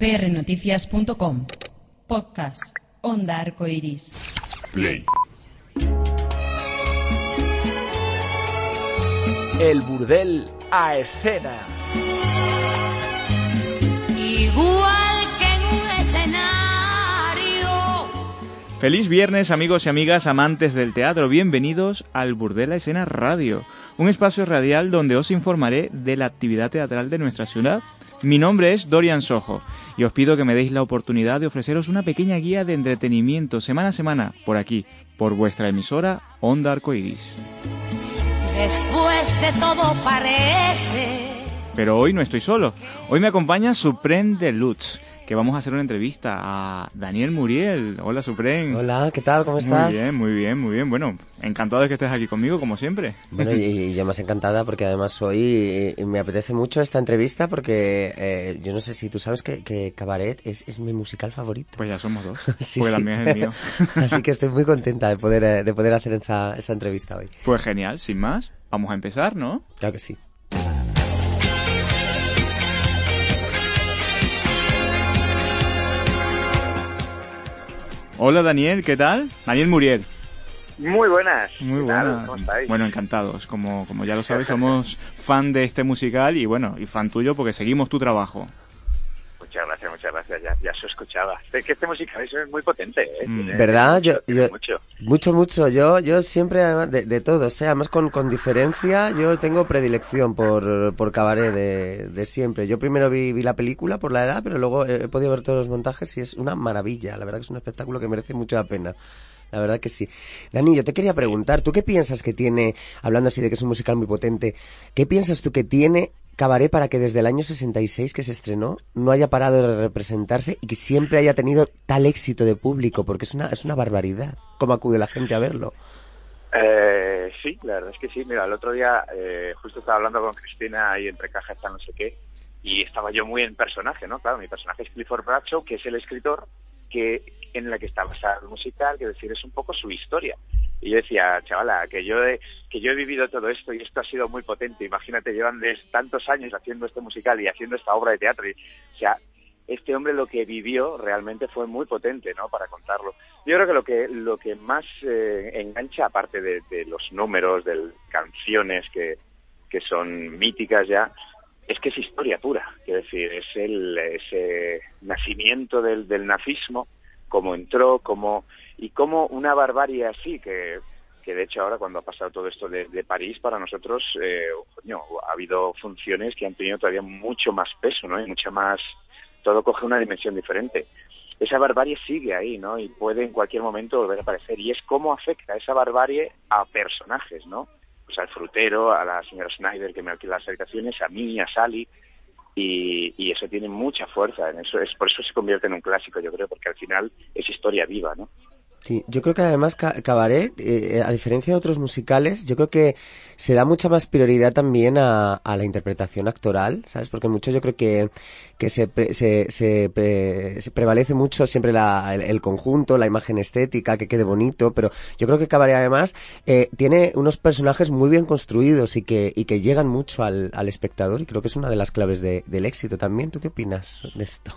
prnoticias.com. Podcast Onda Arcoiris. Play. El burdel a escena. Igual que en un escenario. Feliz viernes, amigos y amigas amantes del teatro. Bienvenidos al Burdel a Escena Radio, un espacio radial donde os informaré de la actividad teatral de nuestra ciudad. Mi nombre es Dorian Sojo y os pido que me deis la oportunidad de ofreceros una pequeña guía de entretenimiento semana a semana por aquí, por vuestra emisora Onda Arcoiris. Después de todo parece. Pero hoy no estoy solo. Hoy me acompaña Supreme Deluxe, que vamos a hacer una entrevista a Daniel Muriel. Hola, Supreme. Hola, ¿qué tal? ¿Cómo estás? Muy bien. Bueno, encantado de que estés aquí conmigo, como siempre. Bueno, y yo más encantada porque además hoy me apetece mucho esta entrevista porque yo no sé si tú sabes que Cabaret es mi musical favorito. Pues ya somos dos, Sí, porque sí. también es el mío. Así que estoy muy contenta de poder hacer esa entrevista hoy. Pues genial, sin más, vamos a empezar, ¿no? Claro que sí. Hola, Daniel, ¿qué tal? Daniel Muriel. Muy buenas. Muy ¿Qué tal? buenas. ¿Cómo estáis? Bueno, encantados. Como ya lo sabes, somos fan de este musical y bueno, y fan tuyo porque seguimos tu trabajo. Muchas gracias. Ya se escuchaba. Es que este musical es muy potente, ¿eh? ¿Verdad? Tiene mucho. Yo siempre, además, de todos, además con diferencia, yo tengo predilección por Cabaret de siempre. Yo primero vi la película por la edad, pero luego he podido ver todos los montajes y es una maravilla. La verdad que es un espectáculo que merece mucho la pena. La verdad que sí. Dani, yo te quería preguntar, ¿tú qué piensas que tiene, hablando así de que es un musical muy potente, qué piensas tú que tiene Cabaret para que desde el año 66 que se estrenó no haya parado de representarse y que siempre haya tenido tal éxito de público? Porque es una barbaridad cómo acude la gente a verlo. Sí, la verdad es que sí. Mira, el otro día justo estaba hablando con Cristina ahí entre cajas no sé qué y estaba yo muy en personaje, ¿no? Claro, mi personaje es Clifford Bradshaw, que es el escritor en la que está basado el musical, que decir, es un poco su historia. Y yo decía, chavala, que yo he vivido todo esto y esto ha sido muy potente. Imagínate, llevan tantos años haciendo este musical y haciendo esta obra de teatro. O sea, este hombre lo que vivió realmente fue muy potente, ¿no? Para contarlo. Yo creo que lo que más engancha, aparte de los números, de canciones que son míticas ya, es que es historia pura, quiero decir, es ese nacimiento del nazismo, cómo entró, y cómo una barbarie así, que de hecho ahora cuando ha pasado todo esto de París, para nosotros ha habido funciones que han tenido todavía mucho más peso, ¿no? Y mucha más, todo coge una dimensión diferente. Esa barbarie sigue ahí, ¿no? Y puede en cualquier momento volver a aparecer, y es cómo afecta esa barbarie a personajes, ¿no? Pues al frutero, a la señora Schneider que me alquila las habitaciones, a mí, a Sally, y eso tiene mucha fuerza. Por eso se convierte en un clásico, yo creo, porque al final es historia viva, ¿no? Sí, yo creo que además Cabaret, a diferencia de otros musicales, yo creo que se da mucha más prioridad también a la interpretación actoral, ¿sabes? Porque mucho yo creo que se prevalece mucho siempre el conjunto, la imagen estética, que quede bonito, pero yo creo que Cabaret además tiene unos personajes muy bien construidos y que llegan mucho al espectador, y creo que es una de las claves del éxito también. ¿Tú qué opinas de esto?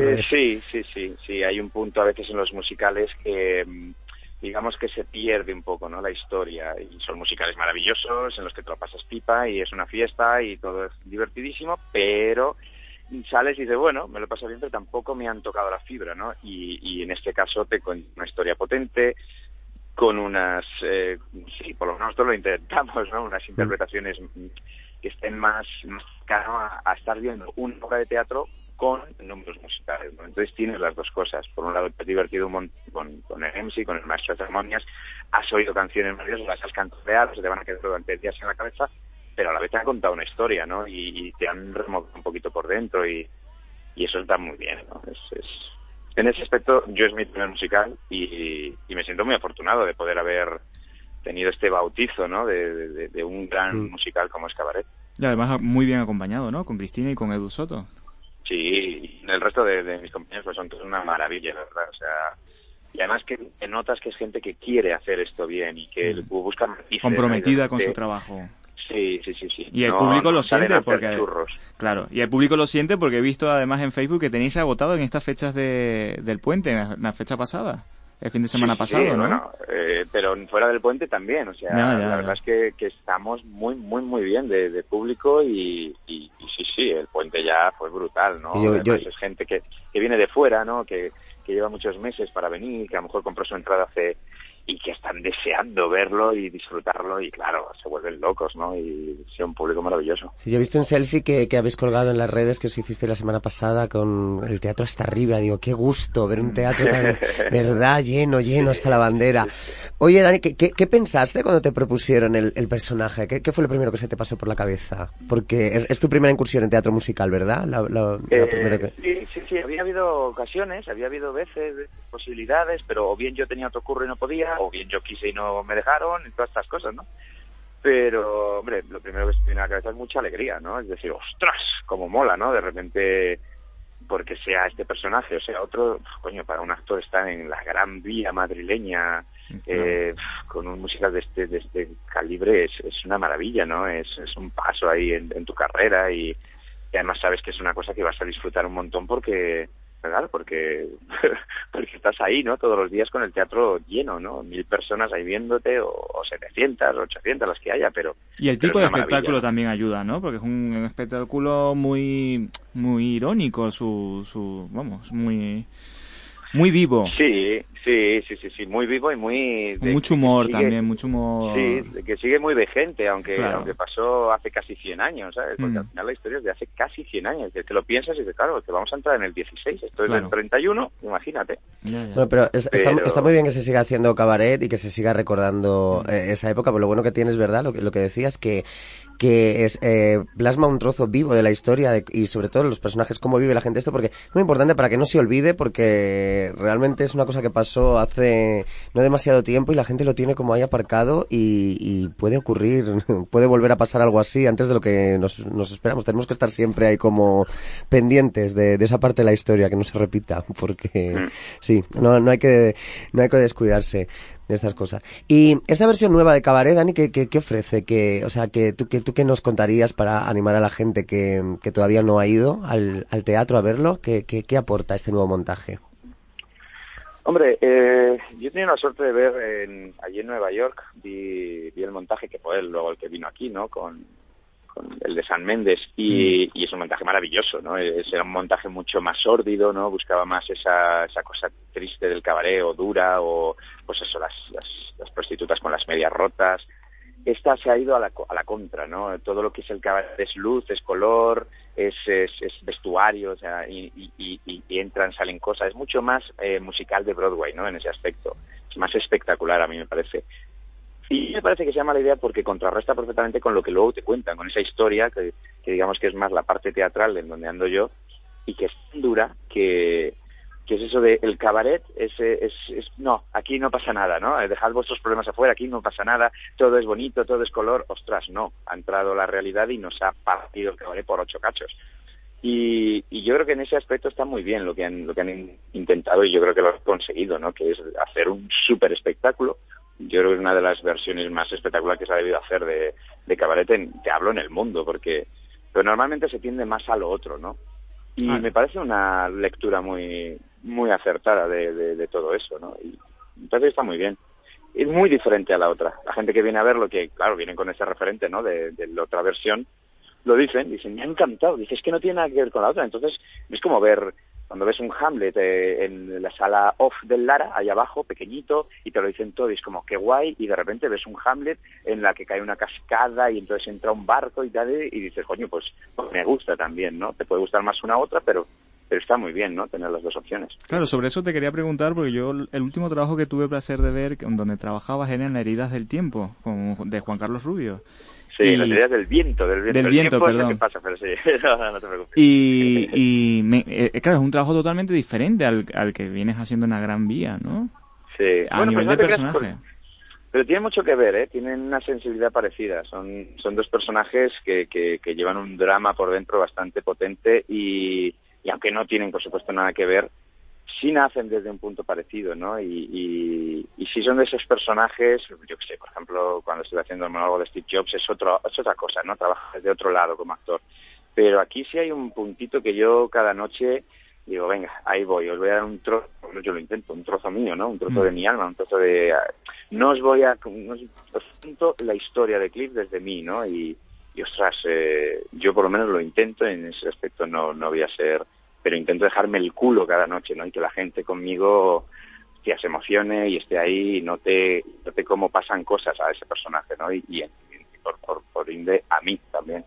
Sí, hay un punto a veces en los musicales que digamos que se pierde un poco, ¿no? La historia, y son musicales maravillosos en los que te lo pasas pipa y es una fiesta y todo es divertidísimo, pero sales y dices, bueno, me lo he pasado bien, pero tampoco me han tocado la fibra, ¿no? Y en este caso te cuento una historia potente con unas, sí, por lo menos nosotros lo intentamos, ¿no? Unas interpretaciones que estén más cercanas a estar viendo una obra de teatro con números musicales, ¿no? Entonces tienes las dos cosas. Por un lado te has divertido un montón con el MC, con el maestro de ceremonias, has oído canciones maravillosas, las has cantoreado, se te van a quedar durante días en la cabeza, pero a la vez te han contado una historia, ¿no? Y te han removido un poquito por dentro y eso está muy bien, ¿no? En ese aspecto yo es mi primer musical y me siento muy afortunado de poder haber tenido este bautizo, ¿no? De un gran musical como es Cabaret. Y además muy bien acompañado, ¿no? Con Cristina y con Edu Soto. Sí, y el resto de mis compañeros pues son todos una maravilla, la verdad, o sea, y además que notas que es gente que quiere hacer esto bien y que busca matices, comprometida con su trabajo. Sí. Y el público lo salen siente a hacer porque... churros. Claro, y el público lo siente porque he visto además en Facebook que tenéis agotado en estas fechas del puente, en la fecha pasada, el fin de semana pasado, ¿no? Bueno, pero fuera del puente también, o sea, la verdad es que estamos muy bien de público y sí, el puente ya fue brutal, ¿no? Además, es gente que viene de fuera, ¿no? Que lleva muchos meses para venir, que a lo mejor compró su entrada y que están deseando verlo y disfrutarlo y claro, se vuelven locos, ¿no? Y es un público maravilloso. Sí, yo he visto un selfie que habéis colgado en las redes que os hiciste la semana pasada con el teatro hasta arriba. Digo, qué gusto ver un teatro tan, verdad, lleno hasta la bandera. Oye, Dani, ¿qué pensaste cuando te propusieron el personaje? ¿Qué fue lo primero que se te pasó por la cabeza? Porque es tu primera incursión en teatro musical, ¿verdad? La primera que... Sí, había habido ocasiones, había habido veces, posibilidades, pero o bien yo tenía otro curro y no podía, o bien yo quise y no me dejaron, y todas estas cosas, ¿no? Pero, hombre, lo primero que se me viene a la cabeza es mucha alegría, ¿no? Es decir, ¡ostras! Como mola, ¿no? De repente, porque sea este personaje o sea otro, coño, para un actor estar en la Gran Vía madrileña, con un musical de este calibre es una maravilla, ¿no? Es un paso ahí en tu carrera y además sabes que es una cosa que vas a disfrutar un montón porque estás ahí, ¿no? Todos los días con el teatro lleno, ¿no? 1000 personas ahí viéndote, o 700, 800, las que haya, pero... Y el tipo de espectáculo también ayuda, ¿no? Porque es un espectáculo muy irónico, muy vivo. Sí, muy vivo y muy... Mucho humor también, mucho humor. Sí, que sigue muy vigente, aunque pasó hace casi 100 años, ¿sabes? Porque al final la historia es de hace casi 100 años, que lo piensas y dices, claro, que vamos a entrar en el 16, esto es del 31, imagínate. Ya. Bueno, pero está muy bien que se siga haciendo cabaret y que se siga recordando esa época, pero lo bueno que tienes, ¿verdad? Lo que decías, que es plasma un trozo vivo de la historia y sobre todo los personajes, cómo vive la gente esto, porque es muy importante para que no se olvide, porque realmente es una cosa que pasó hace no demasiado tiempo y la gente lo tiene como ahí aparcado y puede ocurrir, puede volver a pasar algo así antes de lo que nos esperamos. Tenemos que estar siempre ahí como pendientes de esa parte de la historia, que no se repita, porque sí, no hay que descuidarse de estas cosas. Y esta versión nueva de Cabaret, Dani, ¿qué ofrece? ¿Tú qué nos contarías para animar a la gente que todavía no ha ido al teatro a verlo? ¿Qué aporta este nuevo montaje? Hombre, yo tenía la suerte de ver allí en Nueva York, vi el montaje que fue luego el que vino aquí, ¿no? Con el de San Méndez y es un montaje maravilloso, ¿no? Era un montaje mucho más sórdido, ¿no? Buscaba más esa cosa triste del cabaret o dura o pues eso, las prostitutas con las medias rotas. Esta se ha ido a la contra, ¿no? Todo lo que es el cabaret es luz, es color, es vestuario, o sea, y entran, salen cosas. Es mucho más musical de Broadway, ¿no? En ese aspecto. Es más espectacular, a mí me parece. Y me parece que se llama la idea porque contrarresta perfectamente con lo que luego te cuentan, con esa historia que digamos que es más la parte teatral en donde ando yo y que es tan dura que es eso de el cabaret no, aquí no pasa nada, ¿no? Dejad vuestros problemas afuera, aquí no pasa nada, todo es bonito, todo es color. Ostras, no, ha entrado la realidad y nos ha partido el cabaret por 8 cachos. Y yo creo que en ese aspecto está muy bien lo que han intentado y yo creo que lo han conseguido, ¿no? Que es hacer un súper espectáculo. Yo creo que es una de las versiones más espectaculares que se ha debido hacer de cabaret, te hablo en el mundo, pero normalmente se tiende más a lo otro, ¿no? Y me parece una lectura muy muy acertada de todo eso, ¿no? Y entonces está muy bien. Es muy diferente a la otra. La gente que viene a verlo, que claro, vienen con ese referente, ¿no? De la otra versión, lo dicen, me ha encantado. Dice, es que no tiene nada que ver con la otra. Entonces, es como ver... Cuando ves un Hamlet en la sala off del Lara, ahí abajo, pequeñito, y te lo dicen todo, y es como, qué guay, y de repente ves un Hamlet en la que cae una cascada, y entonces entra un barco y tal, y dices, coño, pues me gusta también, ¿no? Te puede gustar más una u otra, pero está muy bien, ¿no? Tener las dos opciones. Claro, sobre eso te quería preguntar, porque yo el último trabajo que tuve placer de ver, donde trabajabas, era en Heridas del Tiempo, de Juan Carlos Rubio. Sí, las heridas del viento. Del viento, perdón. ¿Qué pasa? Pero sí, no te preocupes. Claro, es un trabajo totalmente diferente al que vienes haciendo en la Gran Vía, ¿no? Sí. A nivel de personaje. Pero tiene mucho que ver, ¿eh? Tienen una sensibilidad parecida. Son dos personajes que llevan un drama por dentro bastante potente y aunque no tienen, por supuesto, nada que ver, sí nacen desde un punto parecido, ¿no? Y si son de esos personajes, yo qué sé, por ejemplo, cuando estoy haciendo el monólogo de Steve Jobs es otra cosa, ¿no? Trabajas de otro lado como actor. Pero aquí sí hay un puntito que yo cada noche digo, venga, ahí voy, os voy a dar un trozo, yo lo intento, un trozo mío, ¿no? Un trozo de mi alma, un trozo de... No os cuento la historia de Cliff desde mí, ¿no? Y ostras, yo por lo menos lo intento, en ese aspecto no voy a ser... Pero intento dejarme el culo cada noche, ¿no? Y que la gente conmigo se emocione y esté ahí y note cómo pasan cosas a ese personaje, ¿no? Y por ende a mí también.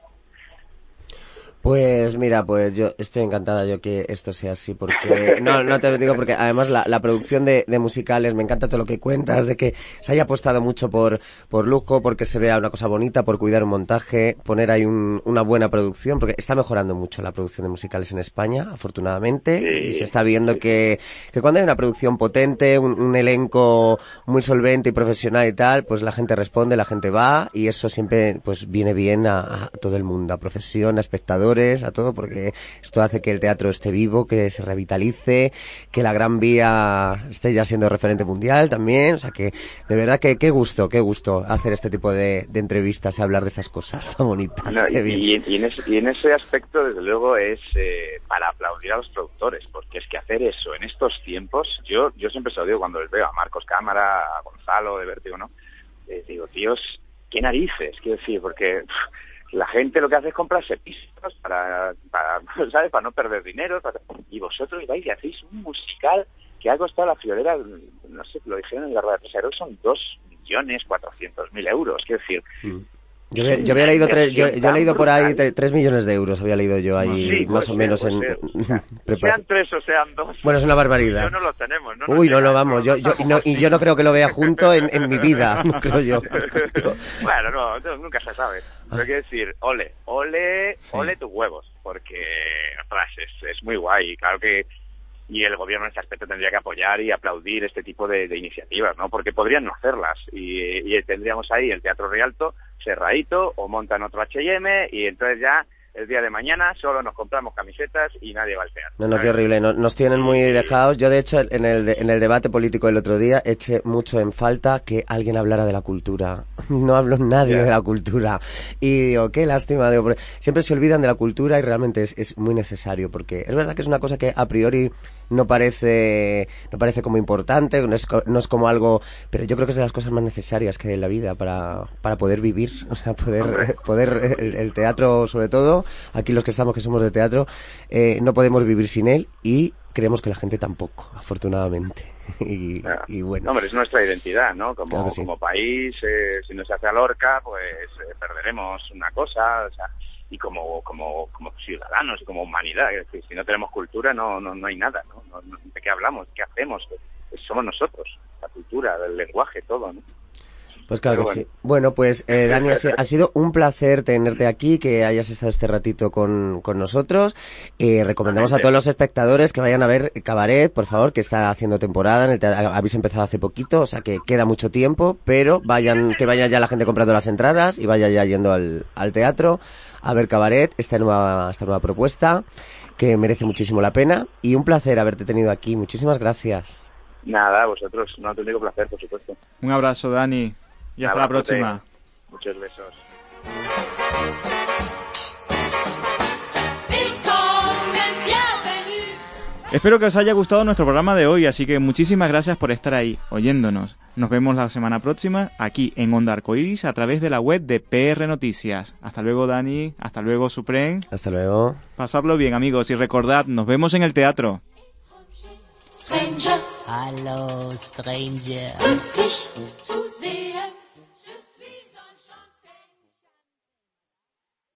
Pues mira, pues yo estoy encantada yo que esto sea así, porque no te lo digo porque además la producción de musicales, me encanta todo lo que cuentas, de que se haya apostado mucho por lujo, porque se vea una cosa bonita, por cuidar un montaje, poner ahí una buena producción, porque está mejorando mucho la producción de musicales en España, afortunadamente, y se está viendo que cuando hay una producción potente, un elenco muy solvente y profesional y tal, pues la gente responde, la gente va, y eso siempre pues viene bien a todo el mundo, a profesión, a espectadores, a todo, porque esto hace que el teatro esté vivo, que se revitalice, que la Gran Vía esté ya siendo referente mundial también, o sea que de verdad que qué gusto hacer este tipo de entrevistas y hablar de estas cosas tan bonitas. Y en ese aspecto desde luego es para aplaudir a los productores, porque es que hacer eso en estos tiempos, yo siempre se lo digo cuando les veo a Marcos Cámara, a Gonzalo de Vértigo, ¿no? Digo, tíos, qué narices, quiero decir, porque la gente lo que hace es comprarse pisos para ¿sabes? Para no perder dinero. Y vosotros vais y hacéis un musical que ha costado la friolera, no sé, lo dijeron en la rueda de prensa, creo que son 2.400.000 euros. Quiero decir... Yo había leído yo he leído por ahí 3 millones de euros, había leído yo ahí, sí, más o menos sean 3 o sean 2. Bueno, es una barbaridad. Yo no lo tenemos, ¿no? Uy, no, vamos, yo no creo que lo vea junto en mi vida, no creo yo. Bueno, nunca se sabe. Pero quiero decir, ole tus huevos, porque, ostras, es muy guay, claro que... Y el gobierno en ese aspecto tendría que apoyar y aplaudir este tipo de iniciativas, ¿no? Porque podrían no hacerlas y tendríamos ahí el Teatro Rialto cerradito o montan otro H&M y entonces ya el día de mañana solo nos compramos camisetas y nadie va al teatro. No, qué horrible, nos tienen muy dejados. Yo de hecho en el debate político del otro día eché mucho en falta que alguien hablara de la cultura. No habló nadie de la cultura y digo, qué lástima, digo, siempre se olvidan de la cultura y realmente es muy necesario, porque es verdad que es una cosa que a priori no parece como importante, no es como algo, pero yo creo que es de las cosas más necesarias que hay en la vida para poder vivir, o sea, poder el teatro, sobre todo aquí los que somos de teatro, no podemos vivir sin él y creemos que la gente tampoco, afortunadamente. Y bueno. No, hombre, es nuestra identidad, ¿no? Como, claro que sí. Como país, si no se hace a Lorca, pues perderemos una cosa, o sea, y como ciudadanos y como humanidad, es decir, si no tenemos cultura no hay nada, ¿no? ¿De qué hablamos? ¿Qué hacemos? Somos nosotros, la cultura, el lenguaje, todo, ¿no? Pues claro que sí. Bueno, pues Dani, ha sido un placer tenerte aquí, que hayas estado este ratito con nosotros. Recomendamos a todos los espectadores que vayan a ver Cabaret, por favor, que está haciendo temporada. Habéis empezado hace poquito, o sea que queda mucho tiempo, pero que vaya ya la gente comprando las entradas y vaya ya yendo al teatro a ver Cabaret, esta nueva propuesta, que merece muchísimo la pena. Y un placer haberte tenido aquí. Muchísimas gracias. Nada, vosotros, no te digo placer, por supuesto. Un abrazo, Dani. Y hasta la próxima. Muchos besos. Espero que os haya gustado nuestro programa de hoy, así que muchísimas gracias por estar ahí, oyéndonos. Nos vemos la semana próxima, aquí en Onda Arcoiris, a través de la web de PR Noticias. Hasta luego, Dani. Hasta luego, Supreme. Hasta luego. Pasadlo bien, amigos, y recordad, nos vemos en el teatro. Stranger. Hello, stranger. Glücklich zu sehen.